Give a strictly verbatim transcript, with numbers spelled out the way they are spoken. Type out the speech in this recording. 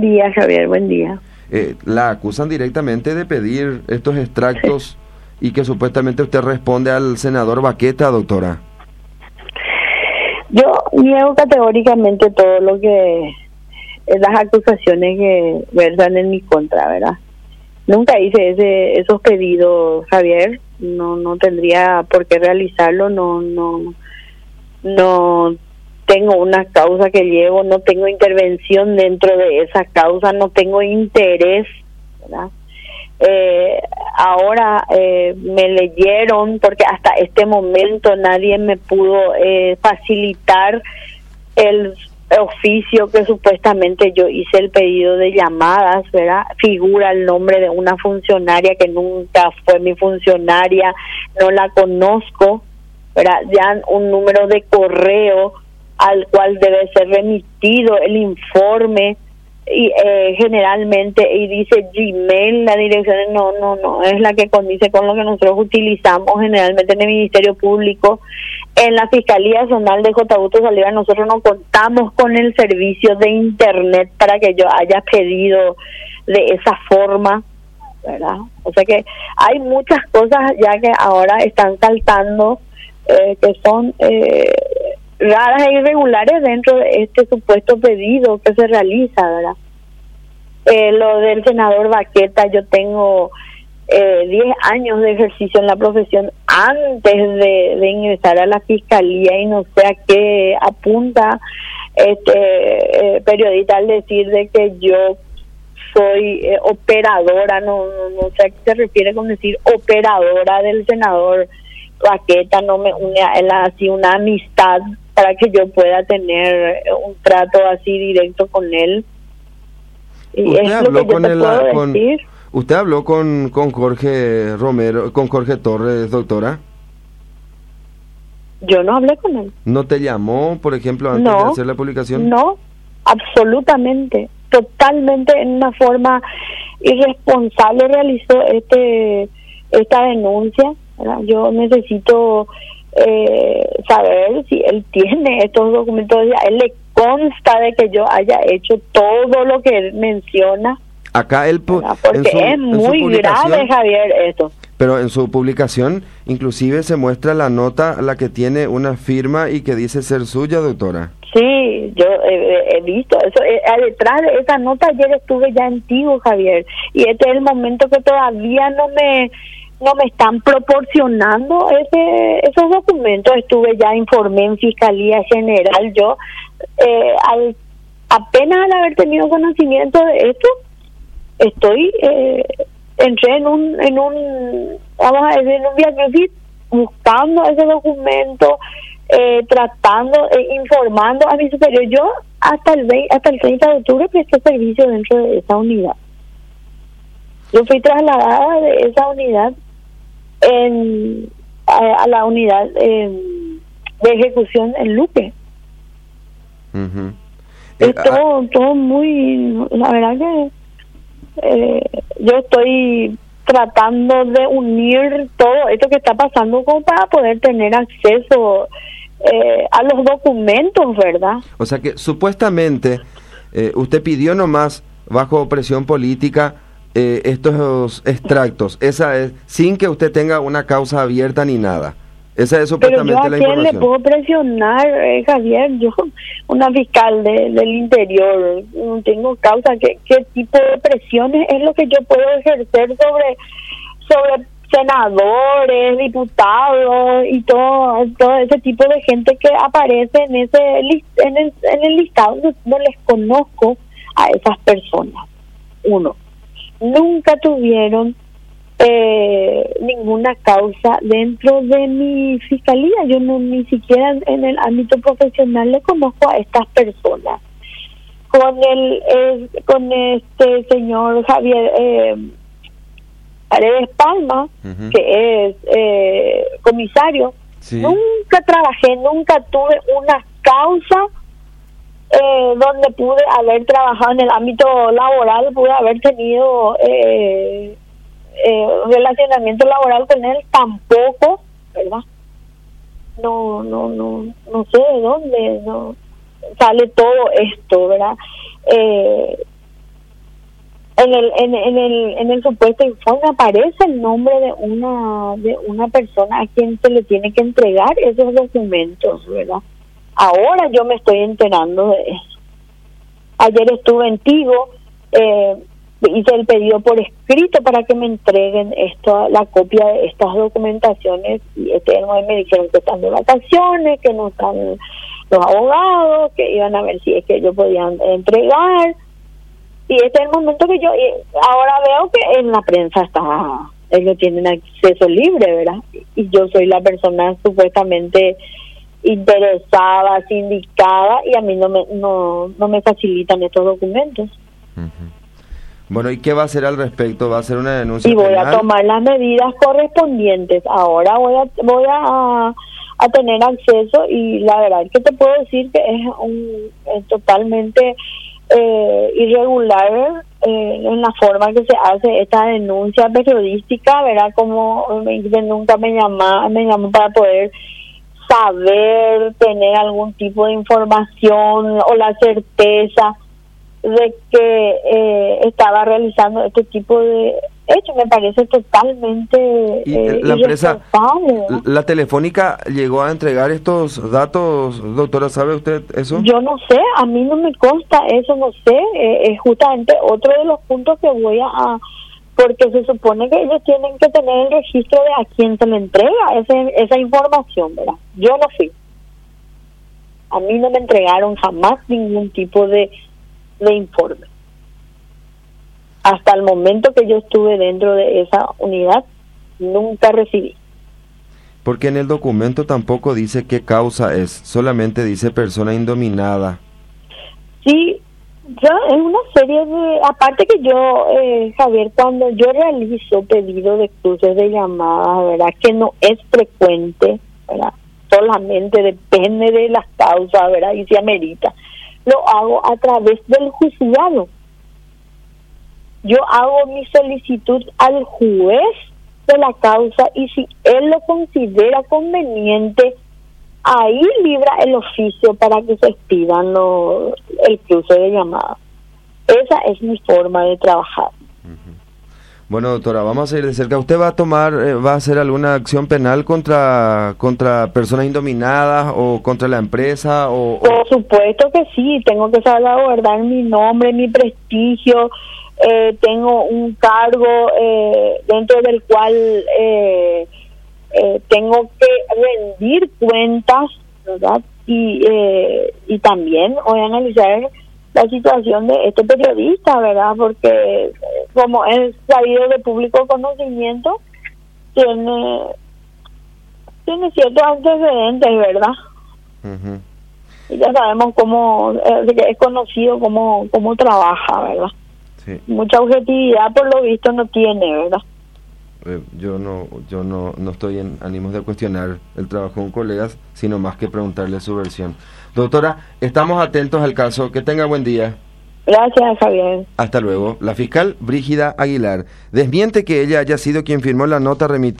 día, Javier, buen día. Eh, la acusan directamente de pedir estos extractos y que supuestamente usted responde al senador Baqueta, doctora. Yo niego categóricamente todo lo que las acusaciones que versan en mi contra, ¿verdad? Nunca hice ese esos pedidos, Javier. No no tendría por qué realizarlo. No no no tengo una causa que llevo, no tengo intervención dentro de esa causa, no tengo interés, ¿verdad? Eh, ahora eh, me leyeron porque hasta este momento nadie me pudo eh, facilitar el oficio que supuestamente yo hice el pedido de llamadas, ¿verdad? Figura el nombre de una funcionaria que nunca fue mi funcionaria, no la conozco, ¿verdad? Ya un número de correo al cual debe ser remitido el informe y eh, generalmente y dice Gmail, la dirección no no no es la que condice con lo que nosotros utilizamos generalmente en el Ministerio Público. En la Fiscalía Zonal de Jotabuto Saliva nosotros no contamos con el servicio de internet para que yo haya pedido de esa forma, ¿verdad? O sea que hay muchas cosas ya que ahora están saltando eh, que son eh, raras e irregulares dentro de este supuesto pedido que se realiza, ¿verdad? Eh, lo del senador Baqueta, yo tengo eh, diez años de ejercicio en la profesión antes de, de ingresar a la fiscalía y no sé a qué apunta este eh, periodista al decir de que yo soy eh, operadora, no, no, no sé a qué se refiere con decir operadora del senador Baqueta, no me une a él así una amistad para que yo pueda tener un trato así directo con él. Y usted es habló lo que yo con te el, puedo con, decir. usted habló con con Jorge Romero, con Jorge Torres, doctora. Yo no hablé con él. ¿No te llamó, por ejemplo, antes no, de hacer la publicación? No, absolutamente, totalmente en una forma irresponsable realizó este esta denuncia, ¿verdad? Yo necesito eh, saber si él tiene estos documentos, a él le consta de que yo haya hecho todo lo que él menciona. Acá él, porque en su, es muy grave, Javier, esto. Pero en su publicación, inclusive se muestra la nota, la que tiene una firma y que dice ser suya, doctora. Sí, yo eh, he visto eso. Eh, detrás de esa nota ayer estuve ya en Tigo, Javier, y este es el momento que todavía no me no me están proporcionando ese esos documentos. Estuve ya, informé en Fiscalía General. Yo eh, al apenas al haber tenido conocimiento de esto, estoy eh, entré en un en un vamos a decir en un viaje buscando ese documento, eh, tratando eh, informando a mi superior. Yo hasta el veinte, hasta el treinta de octubre presté servicio dentro de esa unidad. Yo fui trasladada de esa unidad en a, a la unidad eh, de ejecución en Luque. Uh-huh. Es eh, todo, ah, todo muy, la verdad que eh, yo estoy tratando de unir todo esto que está pasando como para poder tener acceso eh, a los documentos, ¿verdad? O sea que supuestamente eh, usted pidió nomás bajo presión política eh, estos extractos, esa es sin que usted tenga una causa abierta ni nada. Esa es supuestamente la información. Pero yo a quién le puedo presionar, eh, Javier, yo, una fiscal de, del interior, no tengo causa. ¿Qué, qué tipo de presiones es lo que yo puedo ejercer sobre sobre senadores, diputados y todo todo ese tipo de gente que aparece en ese list, en el, en el listado? No, no les conozco a esas personas. Uno, nunca tuvieron Eh, ninguna causa dentro de mi fiscalía. Yo no ni siquiera en el ámbito profesional le conozco a estas personas. Con el eh, con este señor Javier eh, Paredes Palma, uh-huh, que es eh, comisario, sí, nunca trabajé, nunca tuve una causa eh, donde pude haber trabajado en el ámbito laboral, pude haber tenido eh, Eh, relacionamiento laboral con él, tampoco, ¿verdad? No, no, no, no sé de dónde no sale todo esto, ¿verdad? Eh, En el, en, en el en el supuesto informe aparece el nombre de una de una persona a quien se le tiene que entregar esos documentos, ¿verdad? Ahora yo me estoy enterando de eso. Ayer estuve en Tigo, eh, hice el pedido por escrito para que me entreguen esto, la copia de estas documentaciones, y este me dijeron que están de vacaciones, que no están los abogados, que iban a ver si es que ellos podían entregar. Y este es el momento que yo, ahora veo que en la prensa está, ellos tienen acceso libre, ¿verdad? Y yo soy la persona supuestamente interesada, sindicada, y a mí no me, no, no me facilitan estos documentos. Uh-huh. Bueno, ¿y qué va a hacer al respecto? ¿Va a hacer una denuncia Y voy penal? a tomar las medidas correspondientes. Ahora voy a, voy a, a tener acceso, y la verdad es que te puedo decir que es, un, es totalmente... Eh, irregular eh, en la forma que se hace esta denuncia periodística, ¿verdad? Como me, nunca me llama, me llamó para poder saber, tener algún tipo de información o la certeza de que eh, estaba realizando este tipo de hechos. Me parece totalmente y eh, la empresa, irresponsable. la Telefónica llegó a entregar estos datos, doctora, ¿sabe usted eso? Yo no sé, a mí no me consta eso, no sé, eh, es justamente otro de los puntos que voy a, a, porque se supone que ellos tienen que tener el registro de a quién se le entrega ese, esa información, ¿verdad? Yo no fui. A mí no me entregaron jamás ningún tipo de, de informe. Hasta el momento que yo estuve dentro de esa unidad, nunca recibí. Porque en el documento tampoco dice qué causa es, solamente dice persona indominada. Sí, ya es una serie de... Aparte que yo, eh, Javier, cuando yo realizo pedido de cruces de llamadas, ¿verdad? Que no es frecuente, ¿verdad? Solamente depende de las causas, ¿verdad? Y se amerita. Lo hago a través del juzgado. Yo hago mi solicitud al juez de la causa, y si él lo considera conveniente, ahí libra el oficio para que se expidan lo, el cruce de llamadas. Esa es mi forma de trabajar. Uh-huh. Bueno, doctora, vamos a ir de cerca. ¿Usted va a tomar, eh, va a hacer alguna acción penal contra contra personas indominadas o contra la empresa? O, o... Por supuesto que sí, tengo que salvaguardar mi nombre, mi prestigio. Eh, tengo un cargo eh, dentro del cual eh, eh, tengo que rendir cuentas, ¿verdad? Y, eh, y también voy a analizar la situación de este periodista, ¿verdad? Porque eh, como es sabido de público conocimiento, tiene tiene ciertos antecedentes, ¿verdad? Uh-huh. Y ya sabemos cómo, eh, es conocido cómo, cómo trabaja, ¿verdad? Sí. Mucha objetividad por lo visto no tiene, ¿verdad? Eh, yo no yo no, no estoy en ánimos de cuestionar el trabajo con colegas, sino más que preguntarle su versión. Doctora, estamos atentos al caso. Que tenga buen día. Gracias, Javier. Hasta luego. La fiscal Brígida Aguilar desmiente que ella haya sido quien firmó la nota remitida